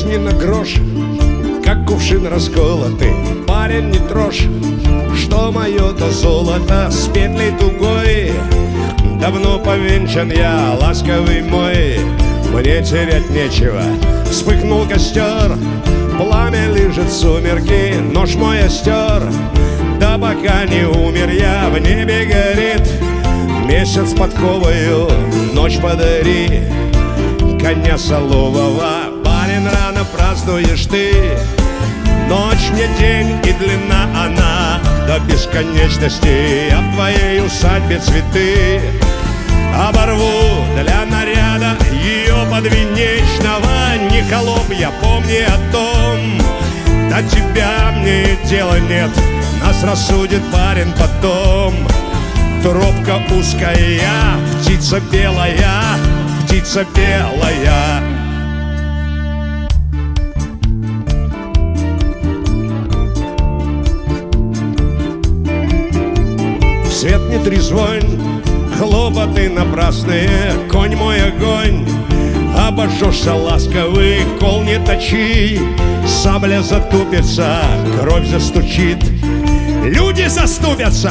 жизни на грош, как кувшин расколотый. Парень, не трожь, что мое-то золото с петлей тугой. Давно повенчан я, ласковый мой, мне терять нечего. Вспыхнул костер, пламя лижет сумерки, нож мой остер. Да пока не умер я, в небе горит месяц подковою, ночь подари. Коня солового, барин, рано празднуешь ты. Ночь мне день и длина она до бесконечности. Я в твоей усадьбе цветы оборву для наряда ее подвенечного. Не холоп, я помни о том, до тебя мне дела нет, нас рассудит барин потом. Тропка узкая, птица белая, птица белая. Свет не трезвонь, хлопоты напрасные, конь мой огонь. Обожжешься, ласковый, кол не точи, сабля затупится, кровь застучит, люди заступятся.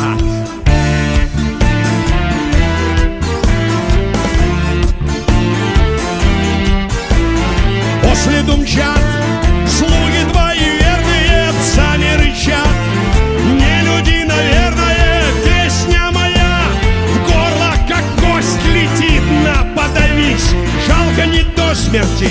По следу мчат слуги твои верные, сани рычат. Не люди, наверное, песня моя в горло, как кость летит. На, подавись, жалко не до смерти.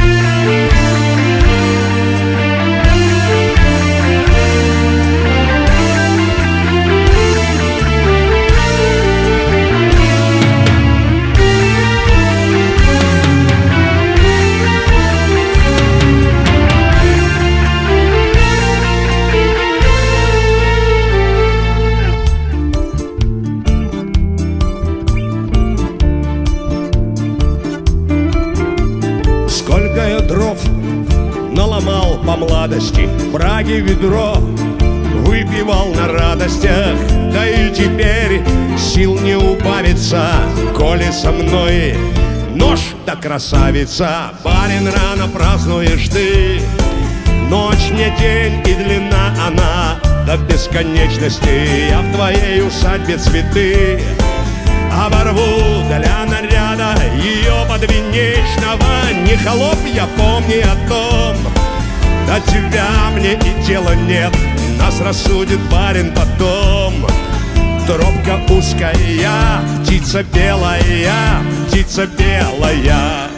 Сколько я дров наломал по младости, в Праге ведро выпивал на радостях. Да и теперь сил не убавится, коли со мной нож да красавица. Барин, рано празднуешь ты, ночь не день и длина она до бесконечности. Я в твоей усадьбе цветы оборву для наряда ее подвенечного. Не холоп, я помни о том, до тебя мне и дела нет, нас рассудит барин потом. Тропка узкая, птица белая, птица белая.